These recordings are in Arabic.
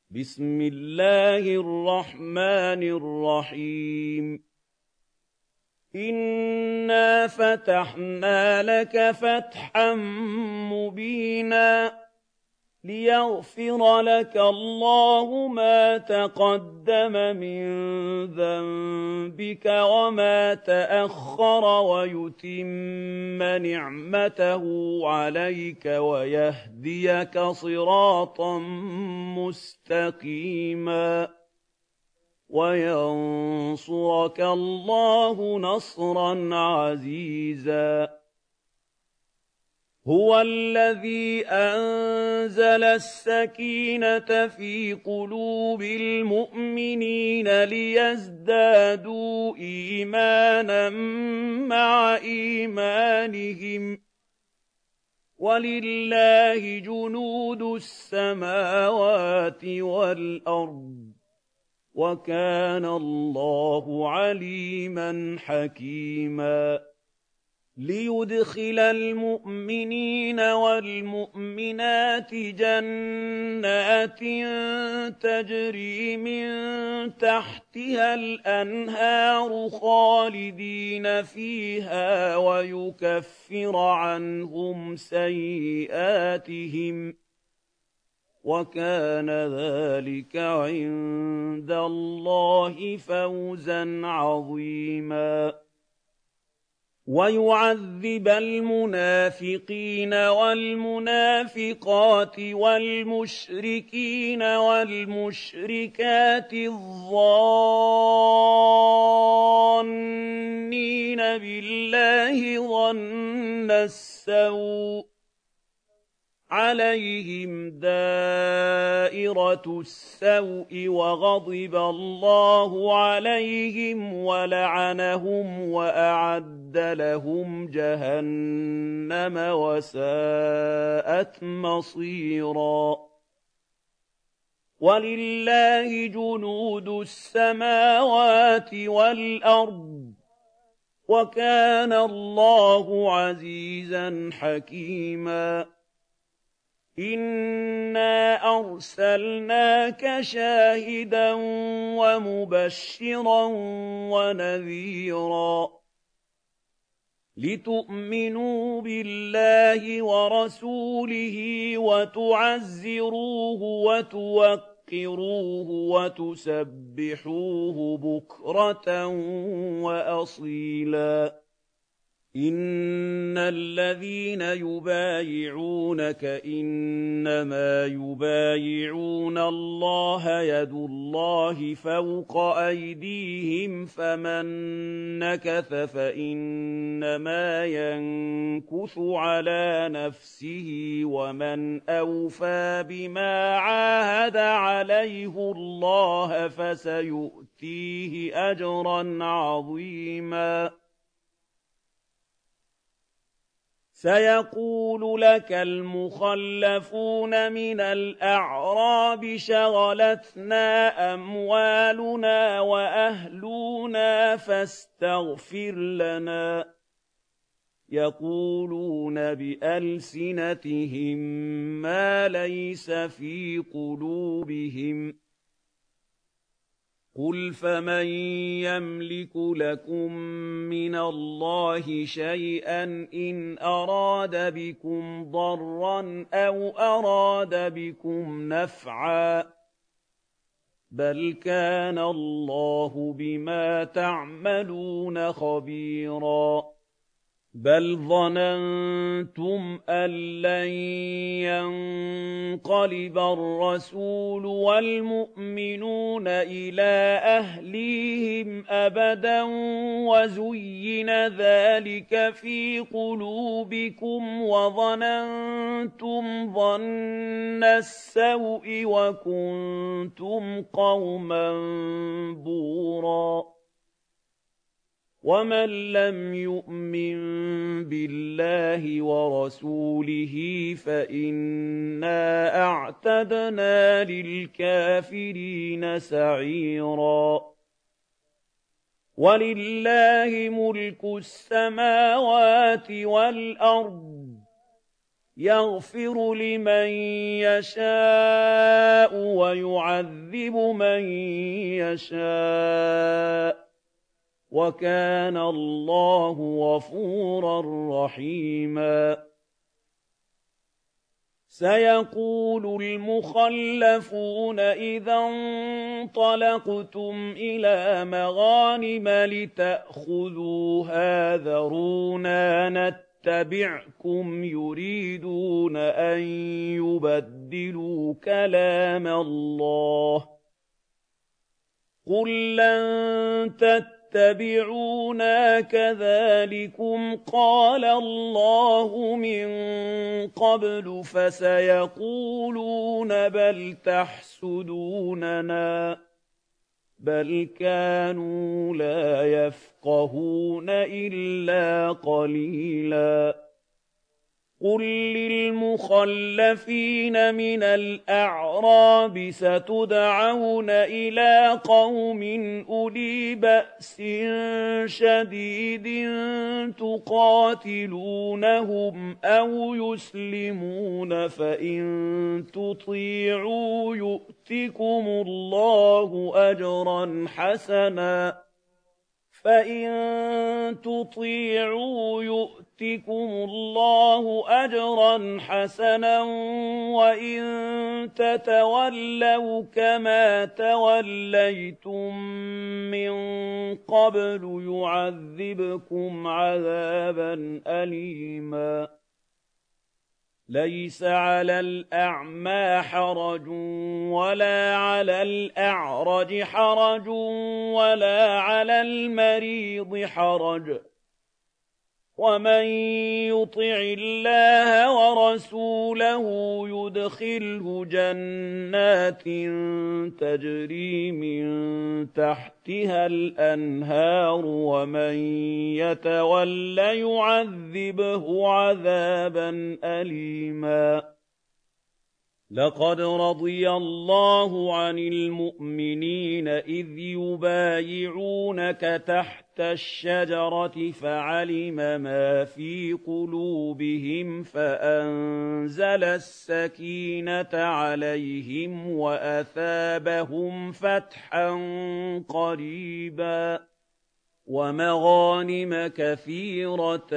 بسم الله الرحمن الرحيم إنا فتحنا لك فتحا مبينا ليغفر لك الله ما تقدم من ذنبك وما تأخر ويتم نعمته عليك ويهديك صراطا مستقيما وينصرك الله نصرا عزيزا هو الذي أنزل السكينة في قلوب المؤمنين ليزدادوا إيمانا مع إيمانهم ولله جنود السماوات والأرض وكان الله عليما حكيما ليدخل المؤمنين والمؤمنات جنات تجري من تحتها الأنهار خالدين فيها ويكفر عنهم سيئاتهم وكان ذلك عند الله فوزا عظيما ويعذب المنافقين والمنافقات والمشركين والمشركات الظانين بالله ظن السوء عليهم دائرة السوء وغضب الله عليهم ولعنهم وأعد لهم جهنم وساءت مصيرا ولله جنود السماوات والأرض وكان الله عزيزا حكيما إنا أرسلناك شاهدا ومبشرا ونذيرا لتؤمنوا بالله ورسوله وتعزروه وتوقروه وتسبحوه بكرة وأصيلا إن الذين يبايعونك إنما يبايعون الله يد الله فوق أيديهم فمن نكث فإنما ينكث على نفسه ومن أوفى بما عاهد عليه الله فسيؤتيه أجرا عظيما سيقول لك المخلفون من الأعراب شغلتنا أموالنا وأهلنا فاستغفر لنا يقولون بألسنتهم ما ليس في قلوبهم قل فمن يملك لكم من الله شيئا إن أراد بكم ضرا أو أراد بكم نفعا بل كان الله بما تعملون خبيرا بل ظننتم أن لن ينقلب الرسول والمؤمنون إلى أهليهم أبدا وزين ذلك في قلوبكم وظننتم ظن السوء وكنتم قوما بوراً ومن لم يؤمن بالله ورسوله فإنا أعتدنا للكافرين سعيرا ولله ملك السماوات والأرض يغفر لمن يشاء ويعذب من يشاء وكان الله غفورا رحيما سيقول المخلفون إذا انطلقتم إلى مغانم لتأخذوها ذرونا نتبعكم يريدون أن يبدلوا كلام الله قل لن تتبعونا كذلكم قال الله من قبل فسيقولون بل تحسدوننا بل كانوا لا يفقهون إلا قليلا قل للمخلفين من الأعراب ستدعون إلى قوم أولي بأس شديد تقاتلونهم أو يسلمون فإن تطيعوا يؤتكم الله أجرا حسنا وإن تتولوا كما توليتم من قبل يعذبكم عذابا أليما ليس على الأعمى حرج ولا على الأعرج حرج ولا على المريض حرج ومن يطع الله ورسوله يدخله جنات تجري من تحتها الأنهار ومن يتول يعذبه عذابا أليما لقد رضي الله عن المؤمنين إذ يبايعونك تحت الشجرة فعلم ما في قلوبهم فأنزل السكينة عليهم وأثابهم فتحا قريبا ومغانم كثيرة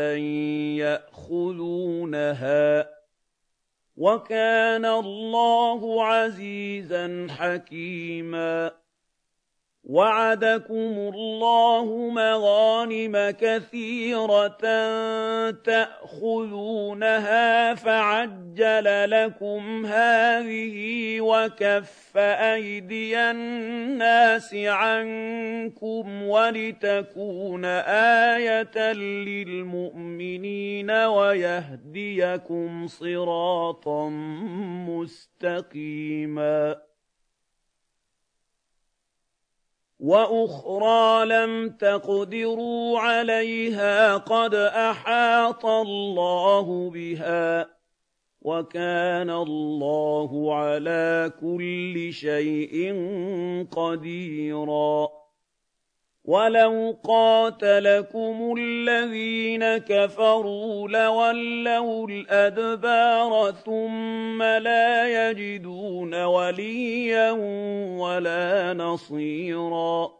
يأخذونها وكان الله عزيزا حكيما وعدكم الله مغانم كثيرة تأخذونها فعجل لكم هذه وكف أيدي الناس عنكم ولتكون آية للمؤمنين ويهديكم صراطا مستقيما وأخرى لم تقدروا عليها قد أحاط الله بها وكان الله على كل شيء قديرا ولو قاتلكم الذين كفروا لولوا الأدبار ثم لا يجدون وليا ولا نصيرا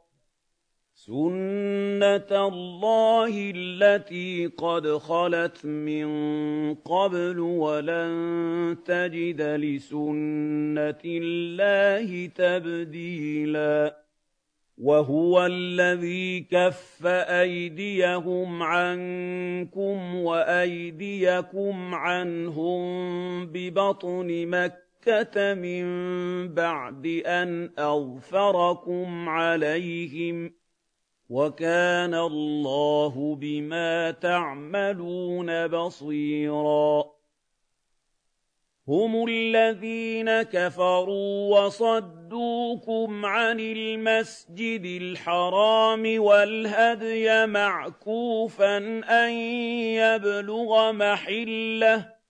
سنة الله التي قد خلت من قبل ولن تجد لسنة الله تبديلا وهو الذي كف أيديهم عنكم وأيديكم عنهم ببطن مكة من بعد أن أظفركم عليهم وكان الله بما تعملون بصيرا هم الذين كفروا وصدوكم عن المسجد الحرام والهدي معكوفا أن يبلغ محله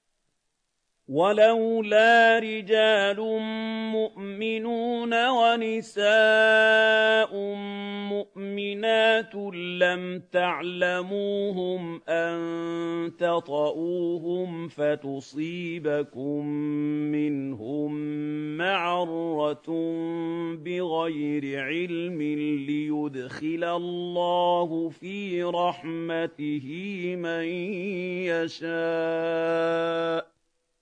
ولولا رجال مؤمنون ونساء مؤمنون مؤمنات لم تعلموهم أن تطؤوهم فتصيبكم منهم معرة بغير علم ليدخل الله في رحمته من يشاء.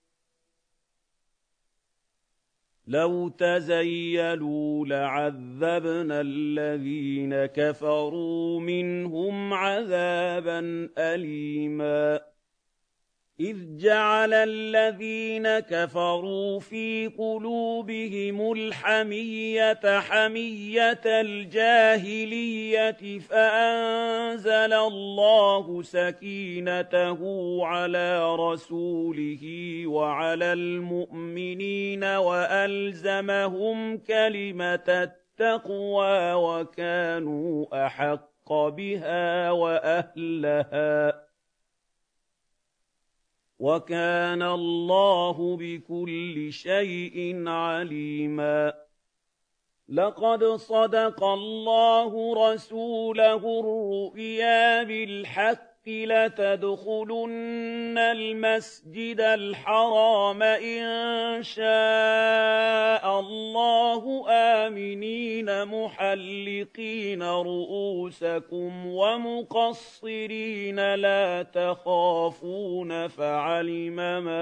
لو تزيلوا لعذبنا الذين كفروا منهم عذابا أليما. إذ جعل الذين كفروا في قلوبهم الحمية حمية الجاهلية فأنزل الله سكينته على رسوله وعلى المؤمنين وألزمهم كلمة التقوى وكانوا أحق بها وأهلها وكان الله بكل شيء عليما. لقد صدق الله رسوله الرؤيا بالحق لتدخلن المسجد الحرام إن شاء الله آمنين محلقين رؤوسكم ومقصرين لا تخافون فعلم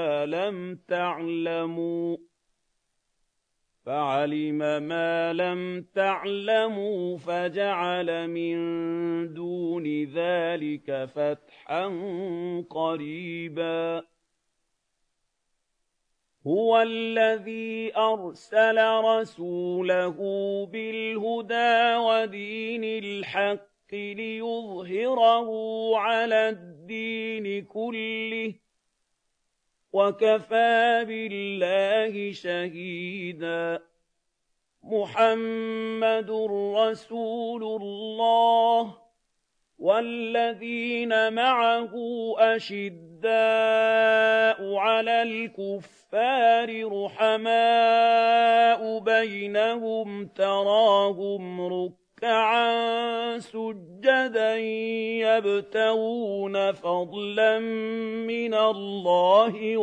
ما لم تعلموا فجعل من دون ذلك فتحا قريبا. هو الذي أرسل رسوله بالهدى ودين الحق ليظهره على الدين كله وكفى بالله شهيدا. محمد رسول الله والذين معه أشداء على الكفار رحماء بينهم تراهم ركعا سجدا يبتغون فضلا من الله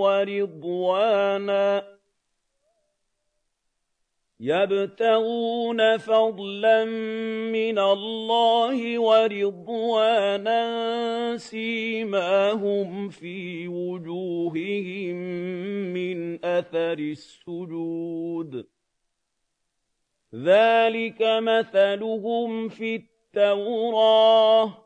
ورضوانا سيماهم في وجوههم من أثر السجود ذلك مثلهم في التوراة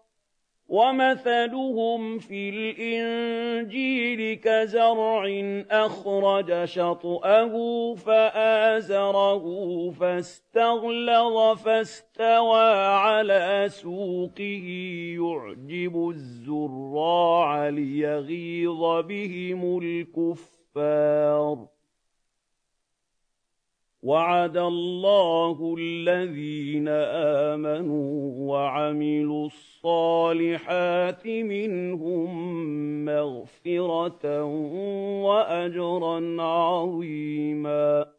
ومثلهم في الإنجيل كزرع أخرج شطأه فآزره فاستغلظ فاستوى على سوقه يعجب الزراع ليغيظ بهم الكفار. وعد الله الذين آمنوا وعملوا الصالحات منهم مغفرة وأجرا عظيما.